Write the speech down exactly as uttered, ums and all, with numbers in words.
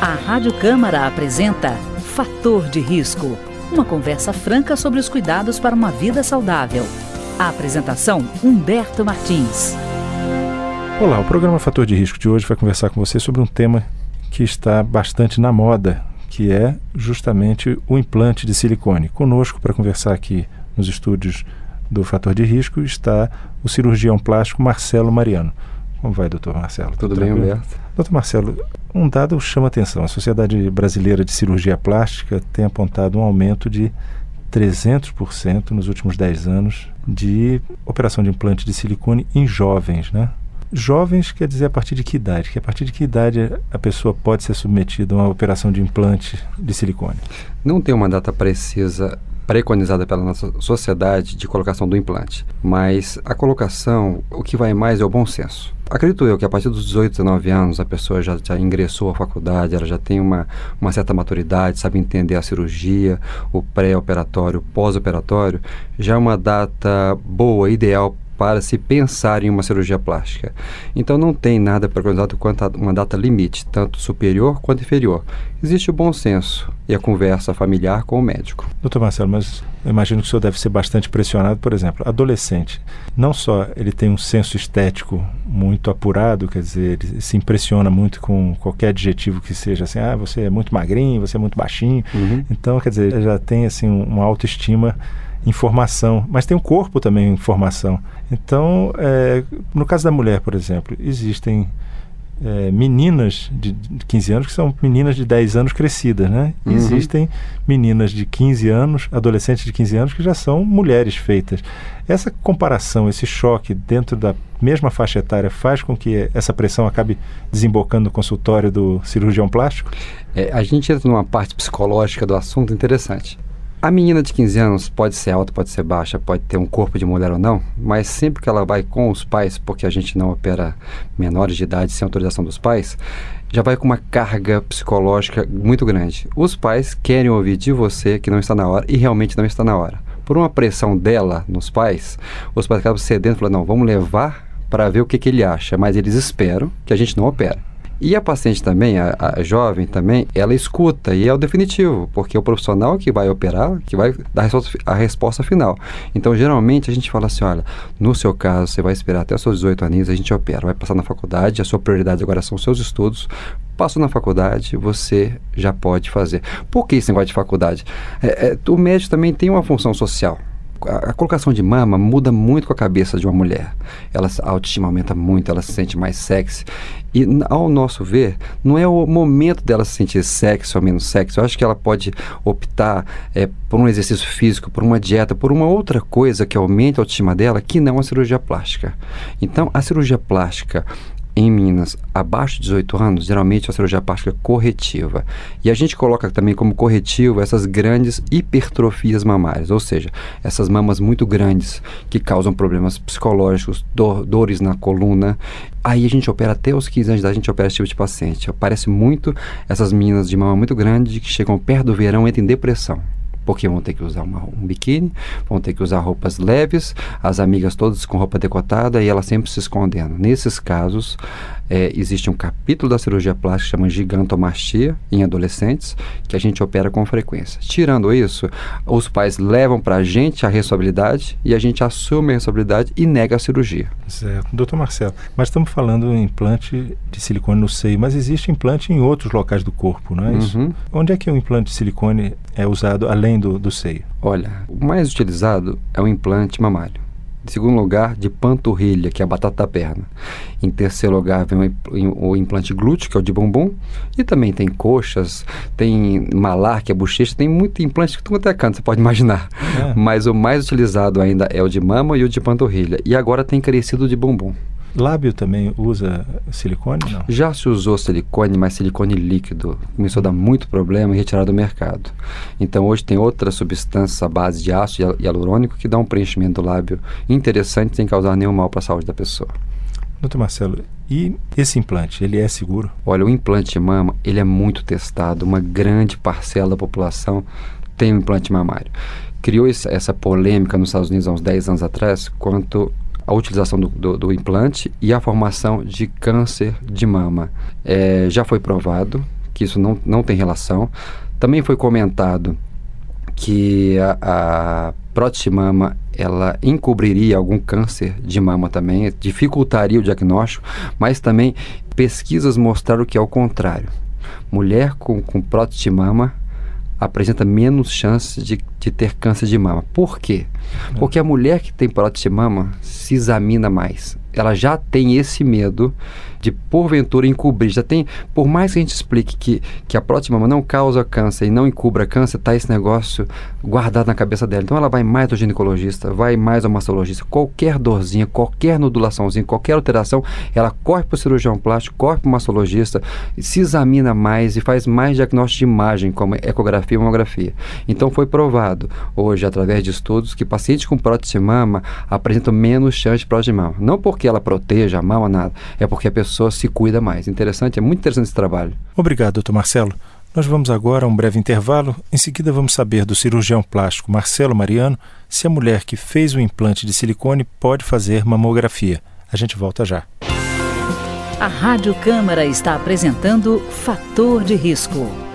A Rádio Câmara apresenta Fator de Risco, uma conversa franca sobre os cuidados para uma vida saudável. A apresentação, Humberto Martins. Olá, o programa Fator de Risco de hoje vai conversar com você sobre um tema que está bastante na moda, que é justamente o implante de silicone. Conosco para conversar aqui nos estúdios do Fator de Risco está o cirurgião plástico Marcelo Mariano. Como vai, doutor Marcelo? Tudo, Tudo bem, Humberto? Doutor Marcelo, um dado chama atenção. A Sociedade Brasileira de Cirurgia Plástica tem apontado um aumento de trezentos por cento nos últimos dez anos de operação de implante de silicone em jovens, né? Jovens quer dizer a partir de que idade? Que a partir de que idade a pessoa pode ser submetida a uma operação de implante de silicone? Não tem uma data precisa preconizada pela nossa sociedade de colocação do implante, mas a colocação, o que vai mais é o bom senso. Acredito eu que a partir dos dezoito, dezenove anos a pessoa já, já ingressou à faculdade, ela já tem uma, uma certa maturidade, sabe entender a cirurgia, o pré-operatório, o pós-operatório, já é uma data boa, ideal para se pensar em uma cirurgia plástica. Então não tem nada preconizado quanto a uma data limite, tanto superior quanto inferior. Existe o bom senso e a conversa familiar com o médico. Doutor Marcelo, mas eu imagino que o senhor deve ser bastante pressionado, por exemplo, adolescente. Não só ele tem um senso estético muito apurado, quer dizer, ele se impressiona muito com qualquer adjetivo que seja assim, ah, você é muito magrinho, você é muito baixinho. Uhum. Então, quer dizer, ele já tem assim uma autoestima em formação, mas tem o corpo também em formação. Então, é, no caso da mulher, por exemplo, existem é, meninas de quinze anos que são meninas de dez anos crescidas, né? Uhum. Existem meninas de quinze anos, adolescentes de quinze anos que já são mulheres feitas. Essa comparação, esse choque dentro da mesma faixa etária faz com que essa pressão acabe desembocando no consultório do cirurgião plástico? É, a gente entra numa parte psicológica do assunto interessante. A menina de quinze anos pode ser alta, pode ser baixa, pode ter um corpo de mulher ou não, mas sempre que ela vai com os pais, porque a gente não opera menores de idade sem autorização dos pais, já vai com uma carga psicológica muito grande. Os pais querem ouvir de você que não está na hora e realmente não está na hora. Por uma pressão dela nos pais, os pais acabam cedendo e falando, não, vamos levar para ver o que, que ele acha, mas eles esperam que a gente não opera. E a paciente também, a, a jovem também, ela escuta e é o definitivo, porque é o profissional que vai operar, que vai dar a resposta, a resposta final. Então, geralmente, a gente fala assim, olha, no seu caso, você vai esperar até os seus dezoito aninhos, a gente opera, vai passar na faculdade, a sua prioridade agora são os seus estudos, passou na faculdade, você já pode fazer. Por que esse negócio de faculdade? É, é, o médico também tem uma função social. A, a colocação de mama muda muito com a cabeça de uma mulher. Ela, a autoestima aumenta muito, ela se sente mais sexy. E, ao nosso ver, não é o momento dela se sentir sexy ou menos sexy. Eu acho que ela pode optar é, por um exercício físico, por uma dieta, por uma outra coisa que aumente a autoestima dela, que não a cirurgia plástica. Então, a cirurgia plástica em meninas abaixo de dezoito anos, geralmente é a cirurgia plástica corretiva. E a gente coloca também como corretivo essas grandes hipertrofias mamárias, ou seja, essas mamas muito grandes que causam problemas psicológicos, dor, dores na coluna. Aí a gente opera até os quinze anos de idade, a gente opera esse tipo de paciente. Aparece muito essas meninas de mama muito grande que chegam perto do verão e entram em depressão. Porque vão ter que usar uma, um biquíni, vão ter que usar roupas leves, as amigas todas com roupa decotada e ela sempre se escondendo. Nesses casos, é, existe um capítulo da cirurgia plástica que chama gigantomastia em adolescentes, que a gente opera com frequência. Tirando isso, os pais levam para a gente a responsabilidade e a gente assume a responsabilidade e nega a cirurgia. Certo. Doutor Marcelo, mas estamos falando em implante de silicone no seio, mas existe implante em outros locais do corpo, não é isso? Uhum. Onde é que o implante de silicone é usado além do, do seio? Olha, o mais utilizado é o implante mamário. Em segundo lugar, de panturrilha, que é a batata da perna. Em terceiro lugar, vem o, o implante glúteo, que é o de bumbum. E também tem coxas, tem malar, que é bochecha, tem muito implante que tu até canto, você pode imaginar. É. Mas o mais utilizado ainda é o de mama e o de panturrilha. E agora tem crescido o de bumbum. Lábio também usa silicone? Não? Já se usou silicone, mas silicone líquido. Começou a dar muito problema e retirar do mercado. Então hoje tem outras substâncias à base de ácido hialurônico que dá um preenchimento do lábio interessante sem causar nenhum mal para a saúde da pessoa. Doutor Marcelo, e esse implante, ele é seguro? Olha, o implante de mama, ele é muito testado. Uma grande parcela da população tem um implante mamário. Criou essa polêmica nos Estados Unidos há uns dez anos atrás, quanto a utilização do, do, do implante e a formação de câncer de mama. É, já foi provado que isso não, não tem relação. Também foi comentado que a, a prótese de mama, ela encobriria algum câncer de mama também, dificultaria o diagnóstico, mas também pesquisas mostraram que é o contrário. Mulher com, com prótese de mama apresenta menos chances de, de ter câncer de mama. Por quê? Porque a mulher que tem prótese de mama se examina mais. Ela já tem esse medo de, porventura, encobrir. Já tem, por mais que a gente explique que, que a prótese de mama não causa câncer e não encubra câncer, está esse negócio guardado na cabeça dela. Então ela vai mais ao ginecologista, vai mais ao mastologista. Qualquer dorzinha, qualquer nodulaçãozinha, qualquer alteração, ela corre para o cirurgião plástico, corre para o mastologista, se examina mais e faz mais diagnóstico de imagem, como ecografia e mamografia. Então foi provado hoje, através de estudos, que pacientes com prótese de mama apresentam menos chance de prótese de mama. Não porque ela proteja a mama, nada. É porque a pessoa se cuida mais. Interessante, é muito interessante esse trabalho. Obrigado, doutor Marcelo. Nós vamos agora a um breve intervalo. Em seguida vamos saber do cirurgião plástico Marcelo Mariano se a mulher que fez o implante de silicone pode fazer mamografia. A gente volta já. A Rádio Câmara está apresentando Fator de Risco.